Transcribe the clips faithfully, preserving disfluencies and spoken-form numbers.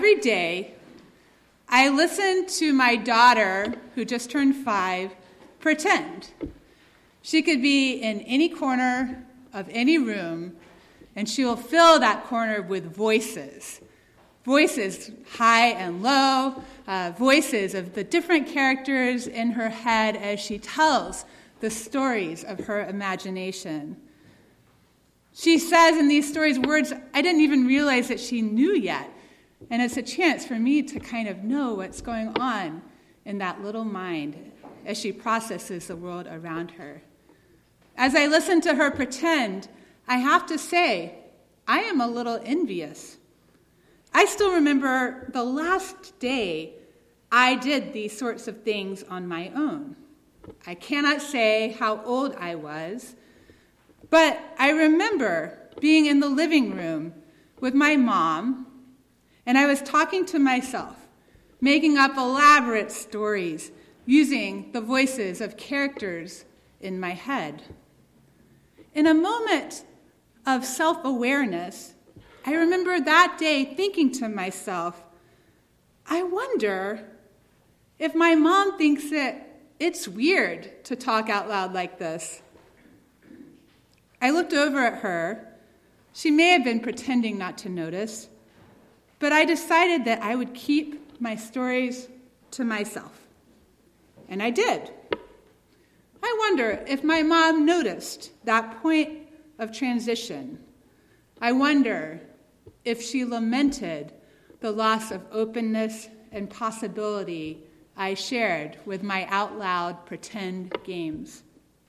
every day, I listen to my daughter, who just turned five, pretend. She could be in any corner of any room, and she will fill that corner with voices. Voices high and low, uh, voices of the different characters in her head as she tells the stories of her imagination. She says in these stories words I didn't even realize that she knew yet. And it's a chance for me to kind of know what's going on in that little mind as she processes the world around her. As I listen to her pretend, I have to say, I am a little envious. I still remember the last day I did these sorts of things on my own. I cannot say how old I was, but I remember being in the living room with my mom, and I was talking to myself, making up elaborate stories, using the voices of characters in my head. In a moment of self-awareness, I remember that day thinking to myself, I wonder if my mom thinks that it's weird to talk out loud like this. I looked over at her. She may have been pretending not to notice, but I decided that I would keep my stories to myself. And I did. I wonder if my mom noticed that point of transition. I wonder if she lamented the loss of openness and possibility I shared with my out loud pretend games.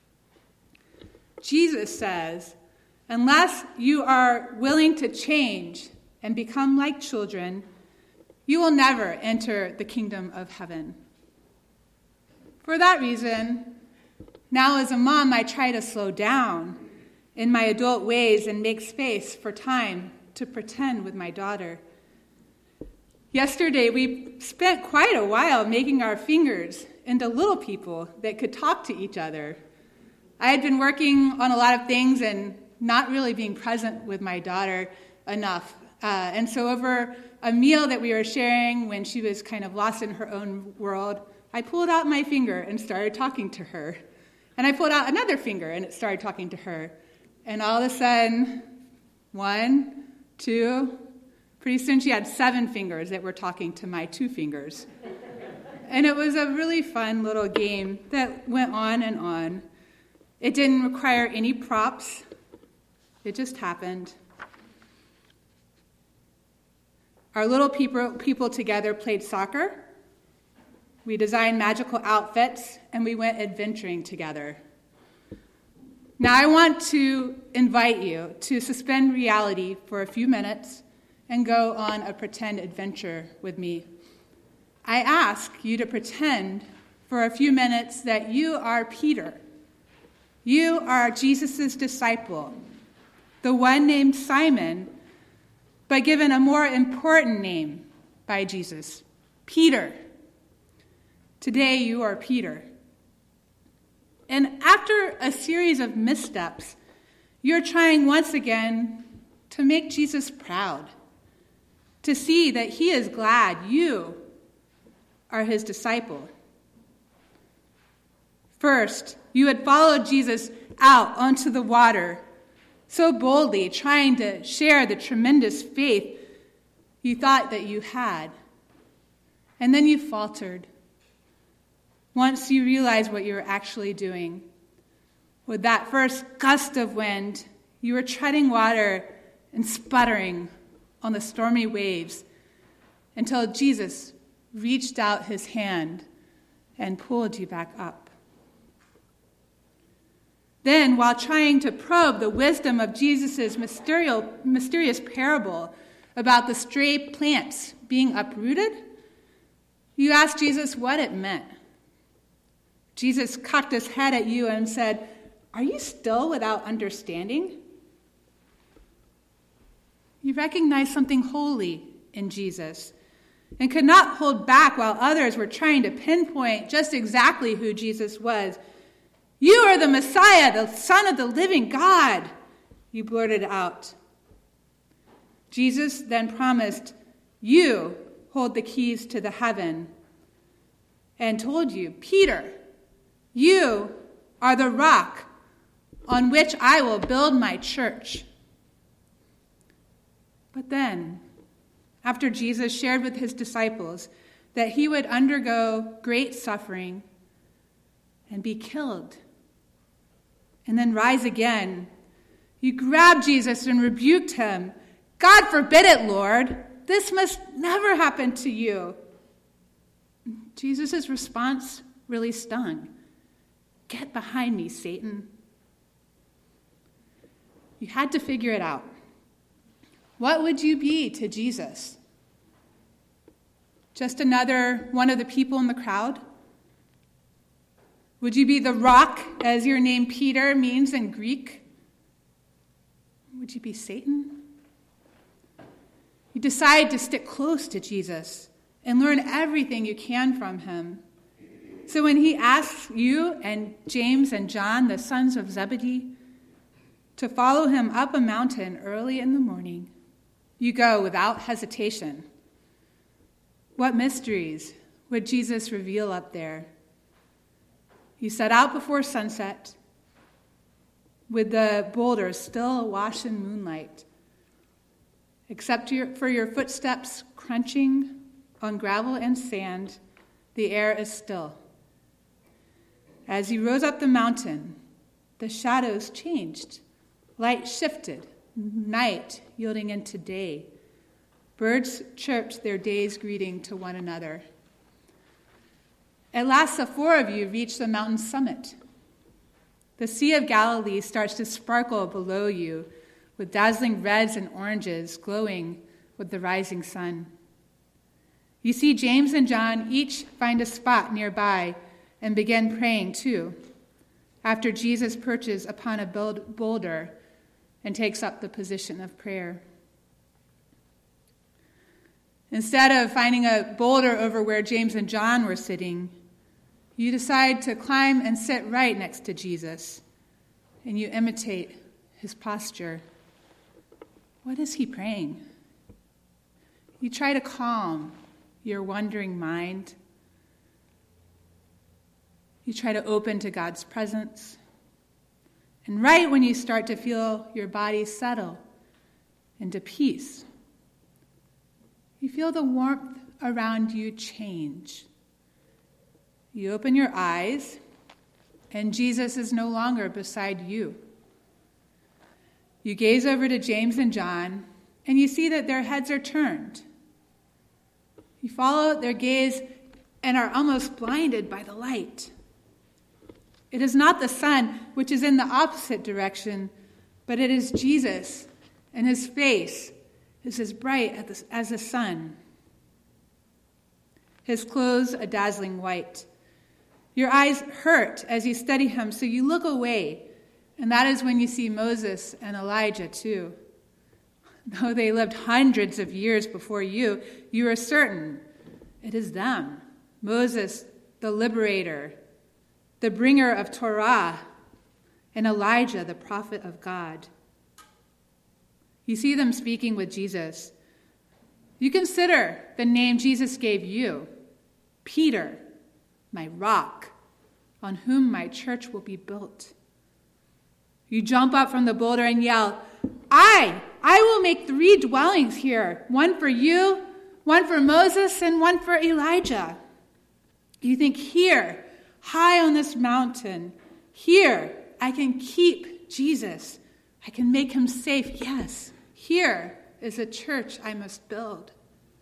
Jesus says, unless you are willing to change and become like children, you will never enter the kingdom of heaven. For that reason, now as a mom, I try to slow down in my adult ways and make space for time to pretend with my daughter. Yesterday, we spent quite a while making our fingers into little people that could talk to each other. I had been working on a lot of things and not really being present with my daughter enough. Uh, and so over a meal that we were sharing when she was kind of lost in her own world, I pulled out my finger and started talking to her. And I pulled out another finger and it started talking to her. And all of a sudden, one, two, pretty soon she had seven fingers that were talking to my two fingers. And it was a really fun little game that went on and on. It didn't require any props. It just happened. Our little people, people together played soccer. We designed magical outfits, and we went adventuring together. Now I want to invite you to suspend reality for a few minutes and go on a pretend adventure with me. I ask you to pretend for a few minutes that you are Peter. You are Jesus' disciple, the one named Simon, but given a more important name by Jesus, Peter. Today you are Peter. And after a series of missteps, you're trying once again to make Jesus proud, to see that he is glad you are his disciple. First, you had followed Jesus out onto the water, so boldly trying to share the tremendous faith you thought that you had. And then you faltered. Once you realized what you were actually doing, with that first gust of wind, you were treading water and sputtering on the stormy waves until Jesus reached out his hand and pulled you back up. Then, while trying to probe the wisdom of Jesus' mysterious parable about the stray plants being uprooted, you asked Jesus what it meant. Jesus cocked his head at you and said, "Are you still without understanding?" You recognized something holy in Jesus and could not hold back while others were trying to pinpoint just exactly who Jesus was. "You are the Messiah, the Son of the living God," you blurted out. Jesus then promised You hold the keys to the heaven, and told you, Peter, you are the rock on which I will build my church. But then, after Jesus shared with his disciples that he would undergo great suffering and be killed, and then rise again, you grabbed Jesus and rebuked him. God forbid it, Lord. This must never happen to you. Jesus' response really stung. Get behind me, Satan. You had to figure it out. What would you be to Jesus? Just another one of the people in the crowd? Would you be the rock, as your name Peter means in Greek? Would you be Satan? You decide to stick close to Jesus and learn everything you can from him. So when he asks you and James and John, the sons of Zebedee, to follow him up a mountain early in the morning, you go without hesitation. What mysteries would Jesus reveal up there? You set out before sunset, with the boulders still awash in moonlight, except for your footsteps crunching on gravel and sand, the air is still. As you rose up the mountain, the shadows changed. Light shifted, night yielding into day. Birds chirped their day's greeting to one another. At last, the four of you reach the mountain summit. The Sea of Galilee starts to sparkle below you, with dazzling reds and oranges glowing with the rising sun. You see James and John each find a spot nearby and begin praying too, after Jesus perches upon a boulder and takes up the position of prayer. Instead of finding a boulder over where James and John were sitting, you decide to climb and sit right next to Jesus, and you imitate his posture. What is he praying? You try to calm your wandering mind. You try to open to God's presence. And right when you start to feel your body settle into peace, you feel the warmth around you change. You open your eyes, and Jesus is no longer beside you. You gaze over to James and John, and you see that their heads are turned. You follow their gaze and are almost blinded by the light. It is not the sun, which is in the opposite direction, but it is Jesus, and his face is as bright as the sun. His clothes a dazzling white. Your eyes hurt as you study him, so you look away, and that is when you see Moses and Elijah too. Though they lived hundreds of years before you, you are certain it is them, Moses, the liberator, the bringer of Torah, and Elijah, the prophet of God. You see them speaking with Jesus. You consider the name Jesus gave you, Peter, my rock, on whom my church will be built. You jump up from the boulder and yell, I, I will make three dwellings here, one for you, one for Moses, and one for Elijah. You think, here, high on this mountain, here, I can keep Jesus. I can make him safe. Yes, here is a church I must build.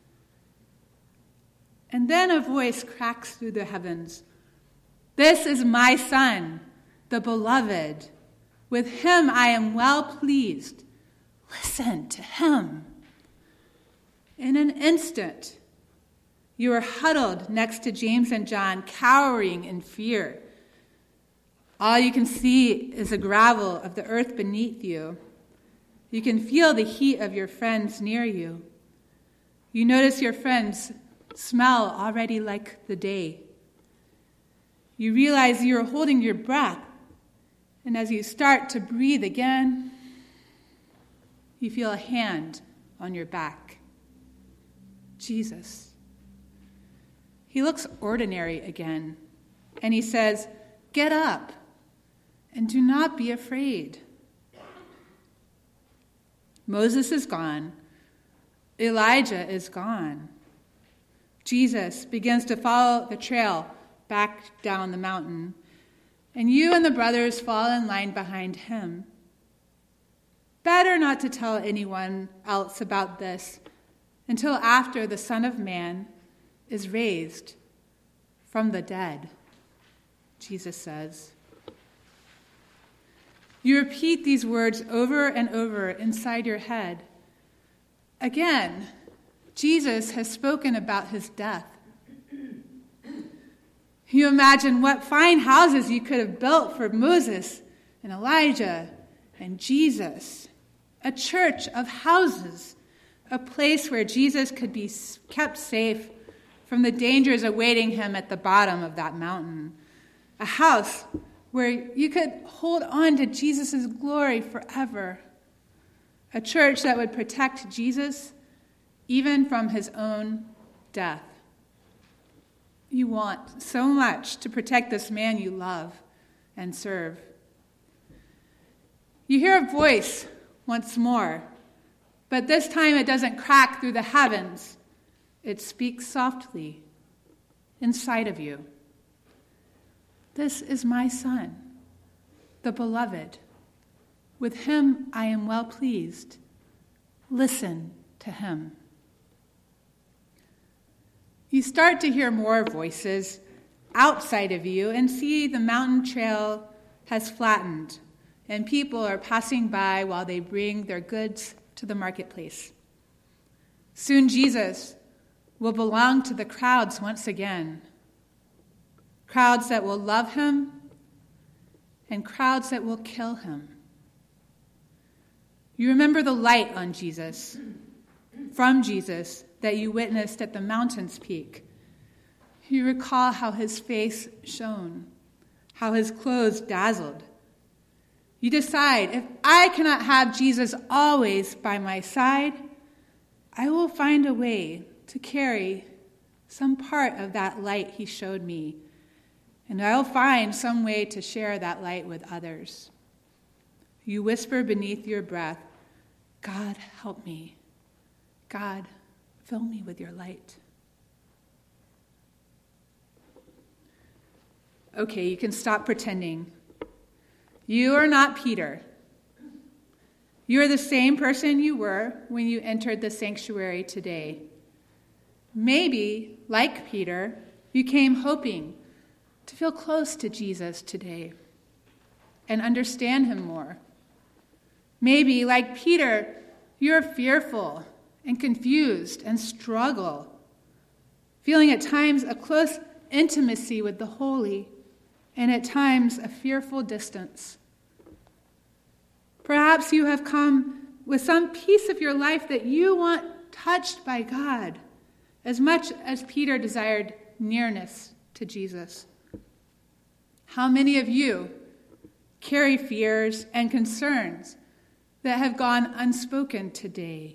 And then a voice cracks through the heavens. This is my son, the beloved. With him I am well pleased. Listen to him. In an instant, you are huddled next to James and John, cowering in fear. All you can see is the gravel of the earth beneath you. You can feel the heat of your friends near you. You notice your friends smell already like the day. You realize you are holding your breath, and as you start to breathe again, you feel a hand on your back. Jesus. He looks ordinary again, and he says, "Get up and do not be afraid." Moses is gone. Elijah is gone. Jesus begins to follow the trail back down the mountain, and you and the brothers fall in line behind him. Better not to tell anyone else about this until after the Son of Man is raised from the dead, Jesus says. You repeat these words over and over inside your head. Again, Jesus has spoken about his death. You imagine what fine houses you could have built for Moses and Elijah and Jesus. A church of houses, a place where Jesus could be kept safe from the dangers awaiting him at the bottom of that mountain. A house where you could hold on to Jesus' glory forever. A church that would protect Jesus even from his own death. You want so much to protect this man you love and serve. You hear a voice once more, but this time it doesn't crack through the heavens. It speaks softly inside of you. This is my Son, the beloved. With him I am well pleased. Listen to him. You start to hear more voices outside of you and see the mountain trail has flattened and people are passing by while they bring their goods to the marketplace. Soon Jesus will belong to the crowds once again. Crowds that will love him and crowds that will kill him. You remember the light on Jesus, from Jesus, that you witnessed at the mountain's peak. You recall how his face shone, how his clothes dazzled. You decide, if I cannot have Jesus always by my side, I will find a way to carry some part of that light he showed me, and I'll find some way to share that light with others. You whisper beneath your breath, God, help me. God, fill me with your light. Okay, you can stop pretending. You are not Peter. You are the same person you were when you entered the sanctuary today. Maybe, like Peter, you came hoping to feel close to Jesus today and understand him more. Maybe, like Peter, you're fearful and confused and struggle, feeling at times a close intimacy with the holy and at times a fearful distance. Perhaps you have come with some piece of your life that you want touched by God, as much as Peter desired nearness to Jesus. How many of you carry fears and concerns that have gone unspoken today?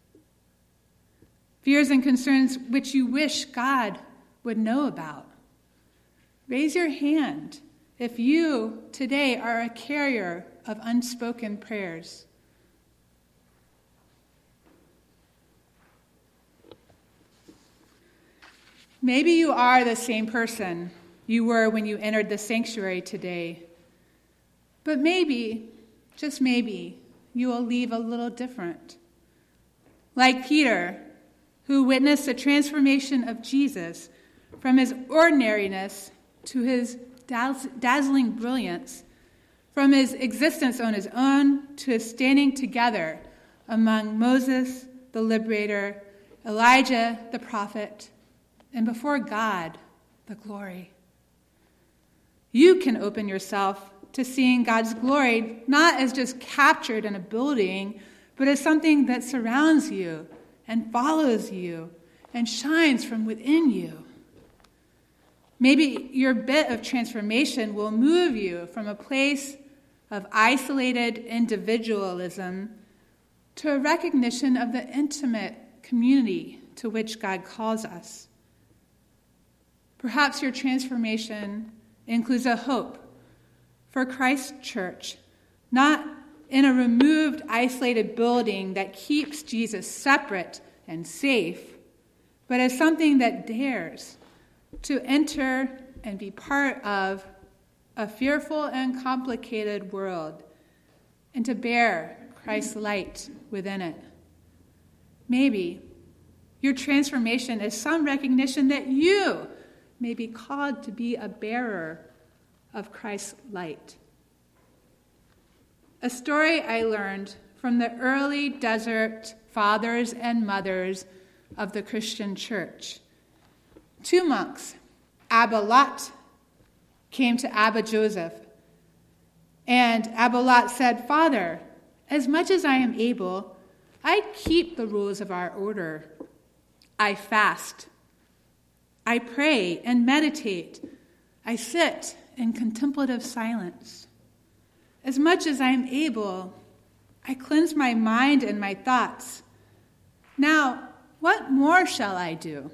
Fears and concerns which you wish God would know about. Raise your hand if you today are a carrier of unspoken prayers. Maybe you are the same person you were when you entered the sanctuary today. But maybe, just maybe, you will leave a little different. Like Peter, who witnessed the transformation of Jesus from his ordinariness to his dazz- dazzling brilliance, from his existence on his own to his standing together among Moses, the liberator, Elijah, the prophet, and before God, the glory. You can open yourself to seeing God's glory not as just captured in a building, but as something that surrounds you and follows you and shines from within you. Maybe your bit of transformation will move you from a place of isolated individualism to a recognition of the intimate community to which God calls us. Perhaps your transformation includes a hope for Christ's church, not in a removed, isolated building that keeps Jesus separate and safe, but as something that dares to enter and be part of a fearful and complicated world and to bear Christ's light within it. Maybe your transformation is some recognition that you may be called to be a bearer of Christ's light. A story I learned from the early desert fathers and mothers of the Christian church. Two monks, Abba Lot, came to Abba Joseph. And Abba Lot said, "Father, as much as I am able, I keep the rules of our order. I fast. I pray and meditate. I sit in contemplative silence. As much as I am able, I cleanse my mind and my thoughts. Now, what more shall I do?"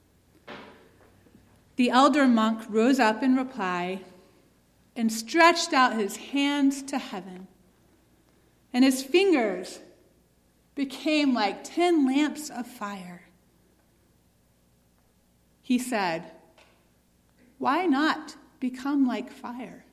The elder monk rose up in reply and stretched out his hands to heaven, and his fingers became like ten lamps of fire. He said, "Why not become like fire?"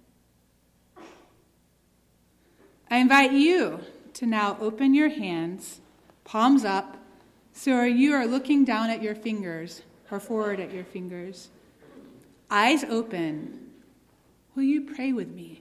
I invite you to now open your hands, palms up, so you are looking down at your fingers or forward at your fingers. Eyes open. Will you pray with me?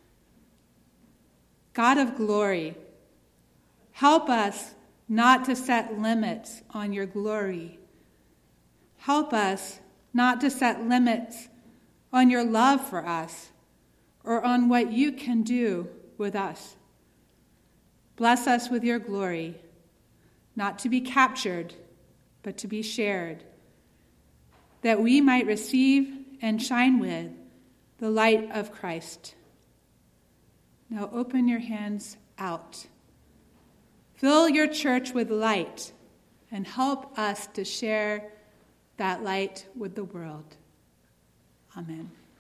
God of glory, help us not to set limits on your glory. Help us not to set limits on your love for us or on what you can do with us. Bless us with your glory, not to be captured, but to be shared, that we might receive and shine with the light of Christ. Now open your hands out. Fill your church with light and help us to share that light with the world. Amen.